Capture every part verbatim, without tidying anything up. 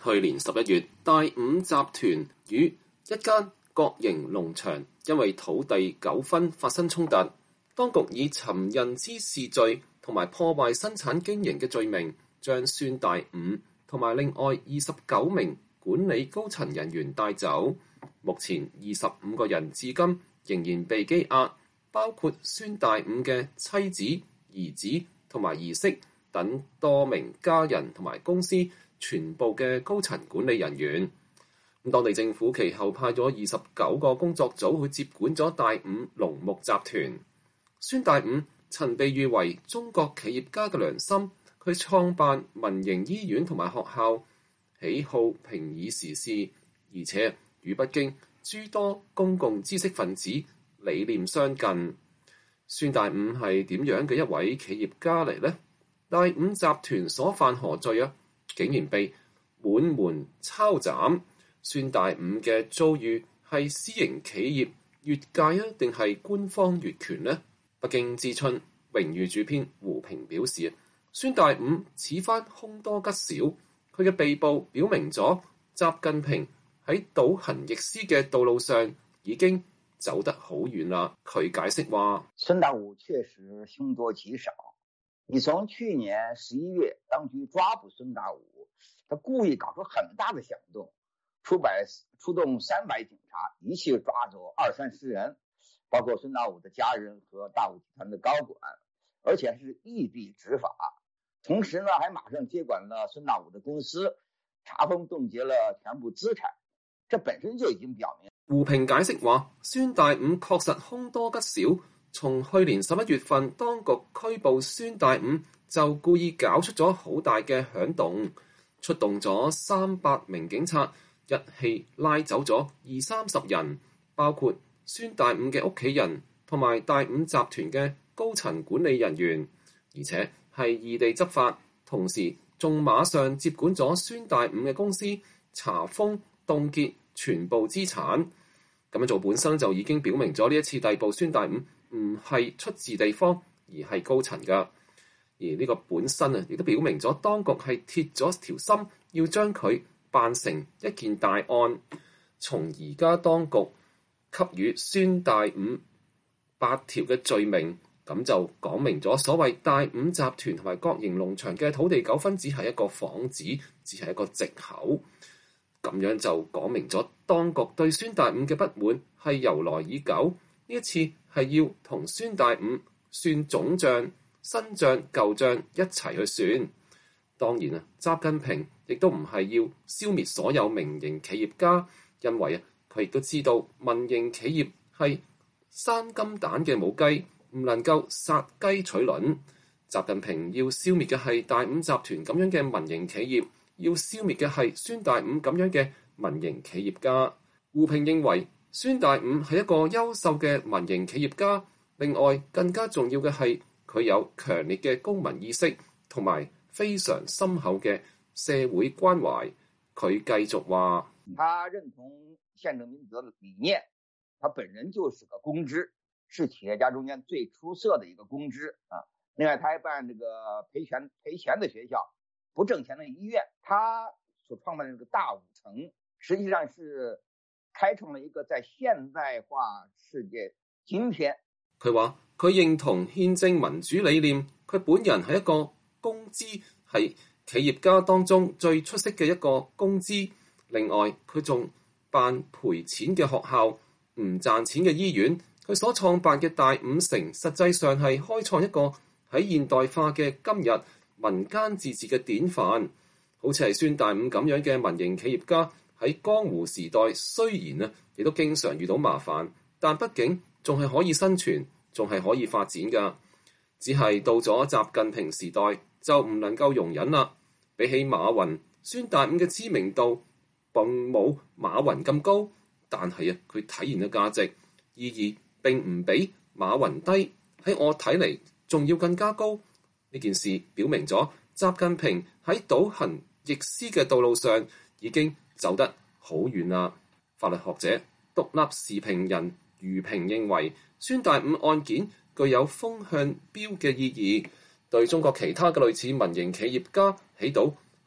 去年十一月，大五集團與一間國營農場因為土地糾紛發生衝突，當局以尋釁滋事罪同埋破壞生產經營嘅罪名，將孫大午同埋另外二十九名管理高層人員帶走。目前二十五個人至今仍然被羈押，包括孫大午嘅妻子、兒子同埋兒媳等多名家人同埋公司全部嘅高層管理人員。咁當地政府其後派咗二十九個工作組去接管咗大午農牧集團。孫大午曾被譽為中國企業家嘅良心，佢創辦民營醫院同埋學校，喜好評議時事，而且與北京諸多公共知識分子理念相近。孫大午係點樣嘅一位企業家嚟呢？大午集團所犯何罪啊？竟然被滿門抄斬。孫大午嘅遭遇係私營企業越界啊，定係官方越權呢？北京之春榮譽主編胡平表示，孫大午此番凶多吉少，佢嘅被捕表明咗習近平喺倒行逆施嘅道路上已經走得好遠啦。佢解釋話： 孫大午確實凶多吉少。你從去年十一月當局抓捕孫大午，他故意搞出很大的響動，出百出動三百警察，一氣抓走二三十人，包括孫大午的家人和大午集團的高管，而且是異地執法。同時呢，還馬上接管了孫大午的公司，查封凍結了全部資產。這本身就已經表明。 胡平解釋話，孫大午確實凶多吉少。從去年十一月份當局拘捕孫大午，就故意搞出咗好大嘅響動，出動咗三百名警察，一氣拉走咗二三十人，包括孫大午嘅屋企人同埋大午集團嘅高層管理人員，而且係異地執法，同時仲馬上接管咗孫大午嘅公司，查封凍結全部資產。咁樣做本身就已經表明咗呢一次逮捕孫大午唔係出自地方，而係高層㗎。而呢個本身啊，亦都表明咗當局係鐵咗條心，要將佢辦成一件大案。從而家當局給予孫大午八條嘅罪名，咁就講明咗所謂大午集團同埋國營農場嘅土地糾紛只係一個幌子，只係一個藉口。咁樣就講明咗當局對孫大午嘅不滿係由來已久。呢一次係要同孫大午算總帳，新帳舊帳一齊去算。當然啊，習近平亦都唔係要消滅所有民營企業家，因為啊，佢亦都知道民營企業係生金蛋嘅母雞，唔能夠殺雞取卵。習近平要消滅嘅係大午集團咁樣嘅民營企業，要消滅嘅係孫大午咁樣嘅民營企業家。胡平認為孫大午係一個優秀嘅民營企業家，另外更加重要嘅係佢有強烈嘅公民意識同埋非常深厚嘅社會關懷。佢繼續話： 他認同憲政民主的理念，他本人就是個公知，是企業家中間最出色的一個公知啊。另外，他還辦這個賠錢賠錢的學校，不掙錢的醫院。他所創辦的這個大午城，實際上是開創了一個在現代化世界今天。 佢話佢認同憲政民主理念，佢本人係一個公知，係企業家當中最出色嘅一個公知。另外，佢仲辦賠錢嘅學校，唔賺錢嘅醫院。佢所創辦嘅大午城，實際上係開創一個喺現代化嘅今日民間自治嘅典範。好似係孫大午咁樣嘅民營企業家，喺江湖時代雖然啊，亦都經常遇到麻煩，但畢竟仲係可以生存，仲係可以發展㗎。只係到咗習近平時代就唔能夠容忍啦。比起馬雲，孫大午嘅知名度並冇馬雲咁高，但係啊，佢體現嘅價值意義並唔比馬雲低，喺我睇嚟仲要更加高。呢件事表明咗習近平喺倒行逆施嘅道路上已經走得好遠啦。法律學者、獨立時評人余平認為，孫大午案件具有風向標嘅意義，對中國其他嘅類似民營企業家起到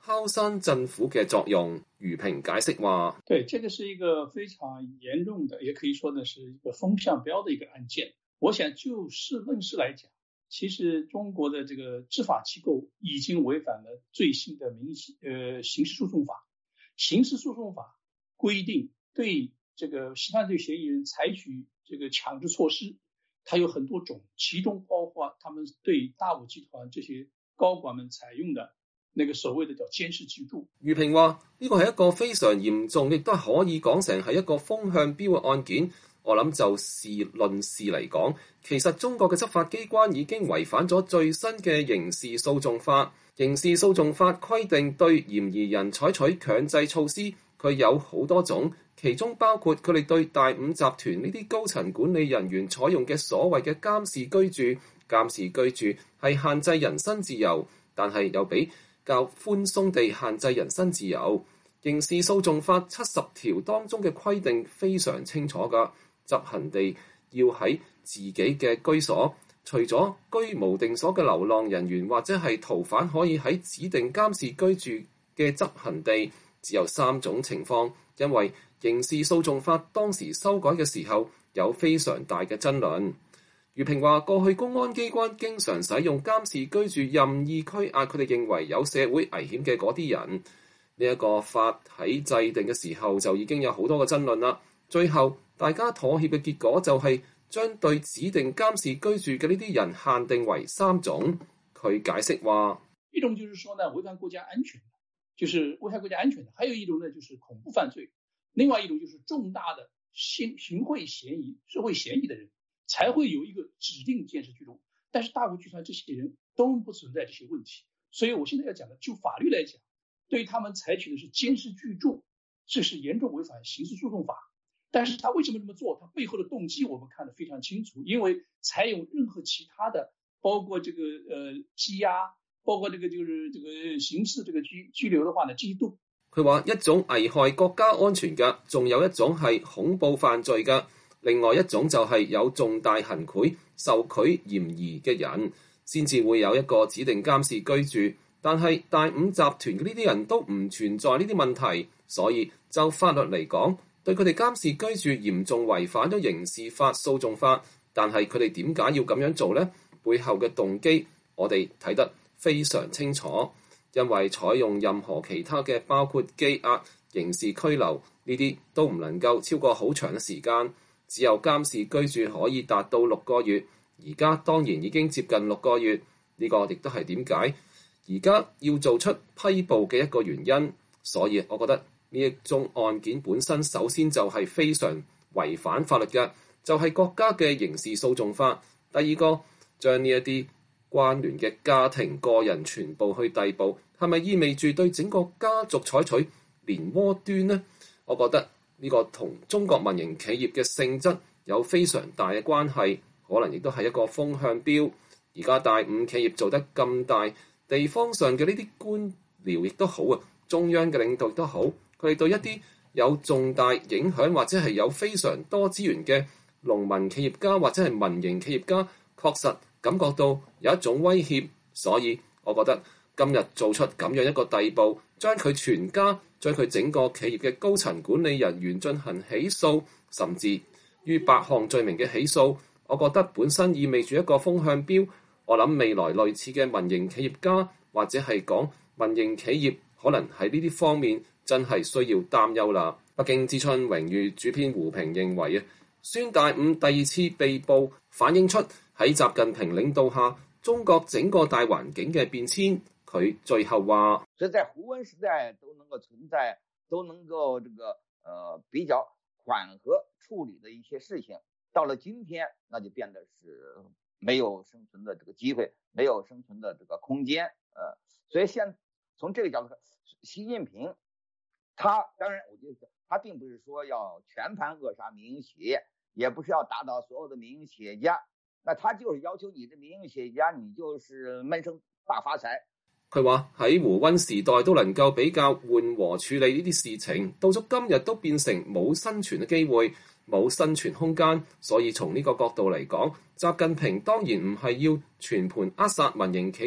敲山震虎嘅作用。余平解釋話： 對，這個是一個非常嚴重的，也可以說呢是一個風向標的一個案件。我想就事論事來講，其實中國的這個執法機構已經違反了最新的民事呃刑事訴訟法。刑事訴訟法規定對這個性犯罪嫌疑人採取這個強制措施，它有很多種，其中包括他們對大武集團這些高管們採用的那個所謂的叫監視居住。 余平話：呢個係一個非常嚴重，亦都係可以講成係一個風向標嘅案件。我諗就事論事嚟講，其實中國嘅執法機關已經違反咗最新嘅刑事訴訟法。刑事訴訟法規定對嫌疑人採取強制措施，佢有好多種，其中包括佢哋對大五集團呢啲高層管理人員採用嘅所謂嘅監視居住。監視居住係限制人身自由，但係又比較寬鬆地限制人身自由。刑事訴訟法七十條當中嘅規定非常清楚㗎。執行地要喺自己嘅居所，除咗居無定所嘅流浪人員或者係逃犯可以喺指定監視居住嘅執行地，只有三種情況。因為刑事訴訟法當時修改嘅時候有非常大嘅爭論。余平話：過去公安機關經常使用監視居住任意拘押佢哋認為有社會危險嘅嗰啲人。呢、這、一個法喺制定嘅時候就已經有好多嘅爭論啦。最後大家妥協嘅結果就係將對指定監視居住嘅呢啲人限定為三種。佢解釋話： 一種就是說呢，違反國家安全，就是危害國家安全的；還有一種呢，就是恐怖犯罪；另外一種就是重大的行行賄嫌疑、社會嫌疑的人，才會有一個指定監視居住。但是大武集團這些人都不存在這些問題，所以我現在要講的，就法律來講，對他們採取的是監視居住，這是嚴重違反刑事訴訟法。但是他為什麼這麼做？他背後的動機我們看得非常清楚，因為採用任何其他的，包括這個呃羈押，包括這個就是這個刑事這個拘拘留的話呢，這些都。 佢話一種危害國家安全嘅，仲有一種係恐怖犯罪嘅，另外一種就係有重大行賄、受賄嫌疑嘅人，先至會有一個指定監視居住。但係大五集團嘅呢啲人都唔存在呢啲問題，所以就法律嚟講，對佢哋監視居住嚴重違反咗刑事法訴訟法。但係佢哋點解要咁樣做呢？背後嘅動機我哋睇得非常清楚，因為採用任何其他嘅包括羈押、刑事拘留呢啲都唔能夠超過好長嘅時間，只有監視居住可以達到六個月。而家當然已經接近六個月，呢個亦都係點解而家要做出批捕嘅一個原因。所以我覺得呢一宗案件本身首先就係非常違反法律嘅，就係國家嘅刑事訴訟法。第二個，將呢一啲關聯嘅家庭個人全部去逮捕，係咪意味住對整個家族採取連窩端呢？我覺得呢個同中國民營企業嘅性質有非常大嘅關係，可能亦都係一個風向標。而家大五企業做得咁大，地方上嘅呢啲官僚亦都好啊，中央嘅領導亦都好，佢哋對一啲有重大影響或者係有非常多資源嘅農民企業家或者係民營企業家，確實感覺到有一種威脅。所以我覺得今日做出咁樣一個逮捕，將佢全家、將佢整個企業嘅高層管理人員進行起訴，甚至於八項罪名嘅起訴，我覺得本身意味住一個風向標。我諗未來類似嘅民營企業家或者係講民營企業，可能喺呢啲方面真係需要擔憂啦。北京之春榮譽主編胡平認為啊，孫大午第二次被捕，反映出喺習近平領導下，中國整個大環境嘅變遷。佢最後話： 所以在胡溫時代都能夠存在，都能夠這個呃比較緩和處理的一些事情，到了今天，那就變得是沒有生存的這個機會，沒有生存的這個空間。呃，所以現從這個角度看，習近平他當然，我覺得他並不是說要全盤扼殺民營企業，也不是要打倒所有的民營企業家，那他就是要求你的民營企業家，你就是悶聲大發財。 佢話喺胡溫時代都能夠比較緩和處理呢啲事情，到咗今日都變成冇生存嘅機會，冇生存空間。所以從呢個角度嚟講，習近平當然唔係要全盤扼殺民營企業，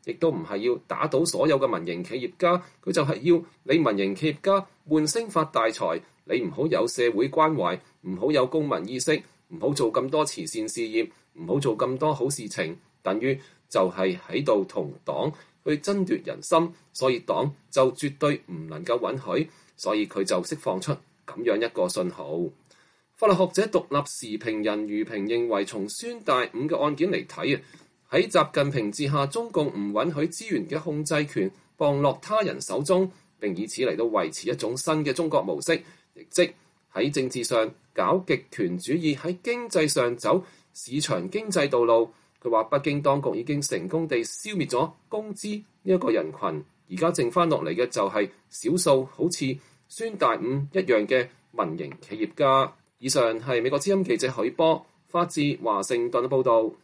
亦都唔係要打倒所有嘅民營企業家，佢就係要你民營企業家悶聲發大財，你唔好有社會關懷，唔好有公民意識，唔好做咁多慈善事業，唔好做咁多好事情，等於就係喺度同黨去爭奪人心，所以黨就絕對唔能夠允許，所以佢就釋放出咁樣一個信號。法律學者獨立時評人余平認為，從孫大午嘅案件嚟睇啊，喺習近平治下，中共唔允許資源嘅控制權傍落他人手中，並以此嚟到維持一種新嘅中國模式，亦即喺政治上搞極權主義，喺經濟上走市場經濟道路。佢話北京當局已經成功地消滅咗工資呢一個人群，而家剩翻落嚟嘅就係少數好似孫大午一樣嘅民營企業家。以上係美國之音記者許波發自華盛頓報道。